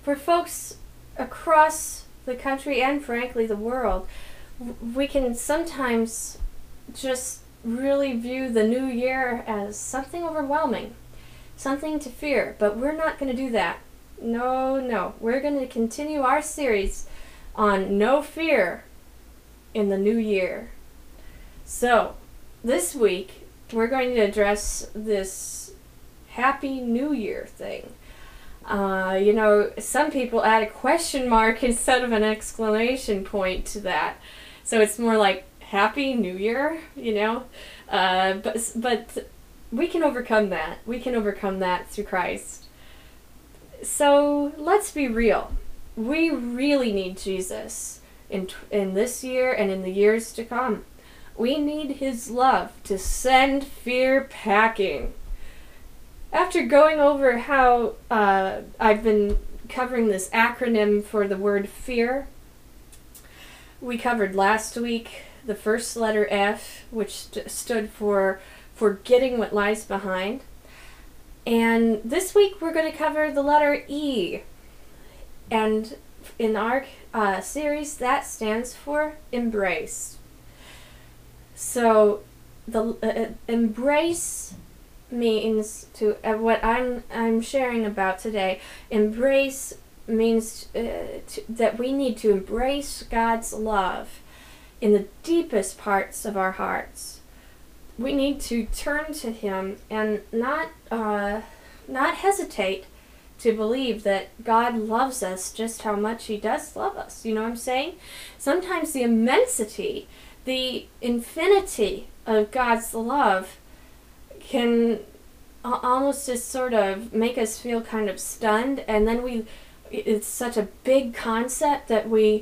for folks across the country and frankly the world, we can sometimes just really view the new year as something overwhelming, something to fear, but we're not going to do that. No, we're going to continue our series on no fear in the new year. So, this week, we're going to address this Happy New Year thing. Some people add a question mark instead of an exclamation point to that. So it's more like Happy New Year, But we can overcome that. We can overcome that through Christ. So let's be real. We really need Jesus in this year and in the years to come. We need His love to send fear packing. After going over how I've been covering this acronym for the word fear, we covered last week the first letter F, which stood for forgetting what lies behind. And this week we're going to cover the letter E. And in our series, that stands for embrace. So the embrace means to what I'm sharing about today. Embrace means that we need to embrace God's love in the deepest parts of our hearts. We need to turn to Him and not hesitate to believe that God loves us just how much He does love us. You know what I'm saying? Sometimes the immensity, the infinity of God's love can almost just sort of make us feel kind of stunned, and then it's such a big concept that we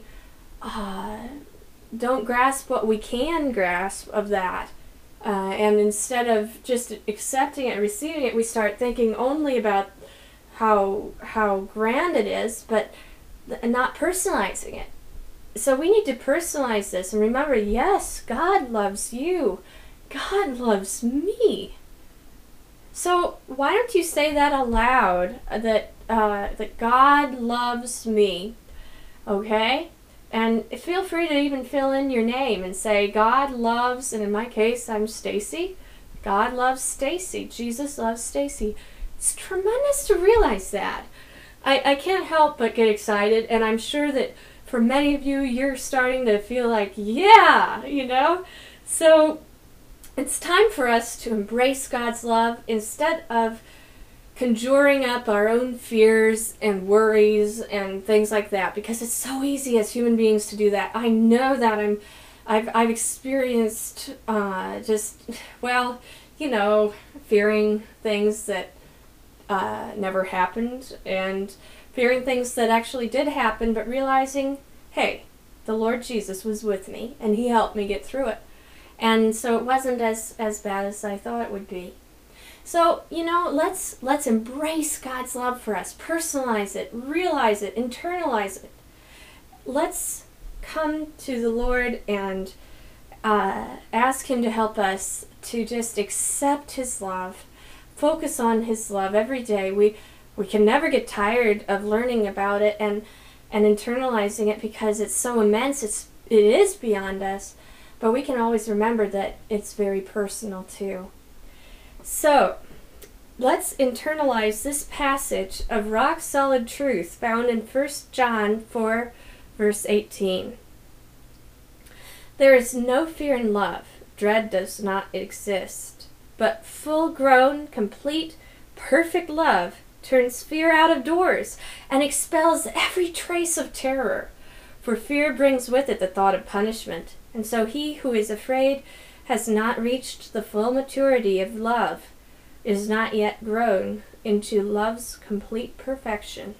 don't grasp what we can grasp of that. And instead of just accepting it and receiving it, we start thinking only about how grand it is, but not personalizing it. So we need to personalize this and remember, yes, God loves you. God loves me. So why don't you say that aloud, that God loves me, okay? And feel free to even fill in your name and say, God loves, and in my case, I'm Stacy. God loves Stacy. Jesus loves Stacy. It's tremendous to realize that. I can't help but get excited, and I'm sure that for many of you, you're starting to feel like, yeah, So it's time for us to embrace God's love instead of conjuring up our own fears and worries and things like that, because it's so easy as human beings to do that. I know that I've experienced fearing things that never happened, and fearing things that actually did happen, but realizing, hey, the Lord Jesus was with me and He helped me get through it. And so it wasn't as bad as I thought it would be. So, let's embrace God's love for us. Personalize it, realize it, internalize it. Let's come to the Lord and ask Him to help us to just accept His love, focus on His love every day. We can never get tired of learning about it and internalizing it, because it's so immense, it is beyond us. But we can always remember that it's very personal too. So, let's internalize this passage of rock-solid truth found in 1 John 4, verse 18. There is no fear in love. Dread does not exist. But full-grown, complete, perfect love turns fear out of doors and expels every trace of terror. For fear brings with it the thought of punishment. And so he who is afraid has not reached the full maturity of love, is not yet grown into love's complete perfection.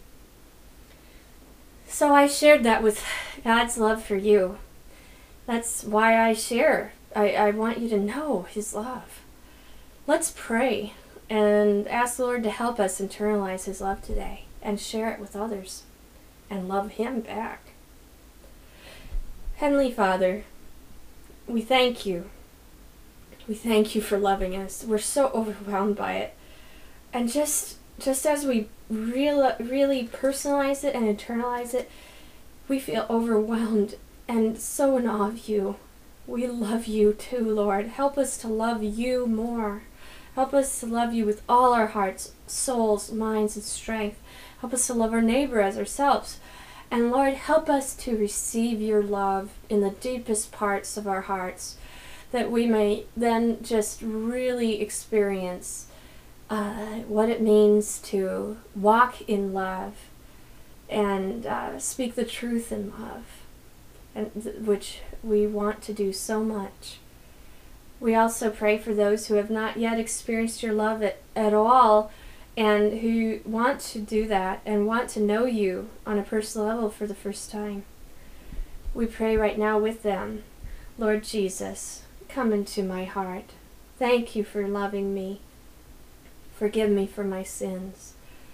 So I shared that with God's love for you. That's why I share. I want you to know His love. Let's pray and ask the Lord to help us internalize His love today and share it with others and love Him back. Heavenly Father, we thank you. We thank you for loving us. We're so overwhelmed by it. And just just as we really personalize it and internalize it, we feel overwhelmed and so in awe of you. We love you too, Lord. Help us to love you more. Help us to love you with all our hearts, souls, minds, and strength. Help us to love our neighbor as ourselves. And Lord, help us to receive your love in the deepest parts of our hearts, that we may then just really experience what it means to walk in love and speak the truth in love, and which we want to do so much. We also pray for those who have not yet experienced your love at all, and who want to do that and want to know you on a personal level for the first time. We pray right now with them. Lord Jesus, come into my heart. Thank you for loving me. Forgive me for my sins.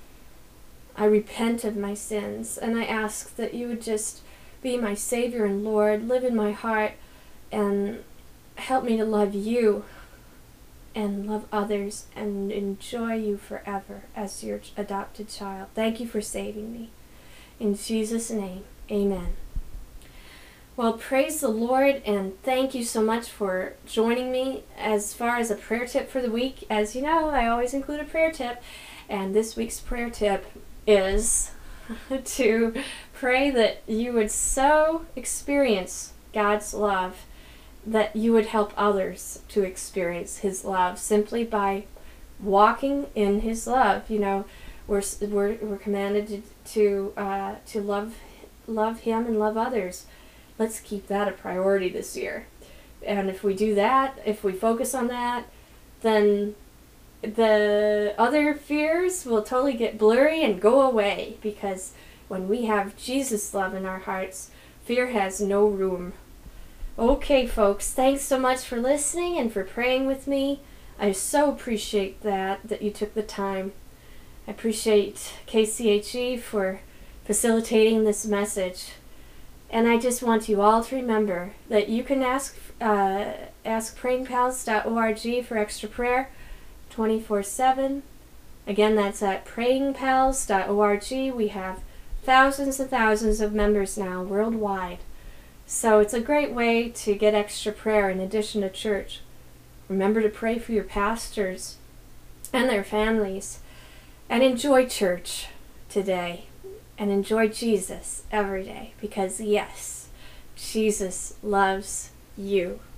I repent of my sins, and I ask that you would just be my Savior and Lord, live in my heart, and help me to love you and love others and enjoy you forever as your adopted child. Thank you for saving me. In Jesus' name, amen. Well, praise the Lord, and thank you so much for joining me. As far as a prayer tip for the week, as you know, I always include a prayer tip, and this week's prayer tip is to pray that you would so experience God's love that you would help others to experience his love simply by walking in his love. You know, we're commanded to love him and love others. Let's keep that a priority this year. And if we do that, if we focus on that, then the other fears will totally get blurry and go away, because when we have Jesus' love in our hearts, fear has no room. Okay, folks, thanks so much for listening and for praying with me. I so appreciate that you took the time. I appreciate KCHE for facilitating this message. And I just want you all to remember that you can ask prayingpals.org for extra prayer 24/7. Again, that's at prayingpals.org. We have thousands and thousands of members now worldwide. So it's a great way to get extra prayer in addition to church. Remember to pray for your pastors and their families. And enjoy church today. And enjoy Jesus every day. Because yes, Jesus loves you.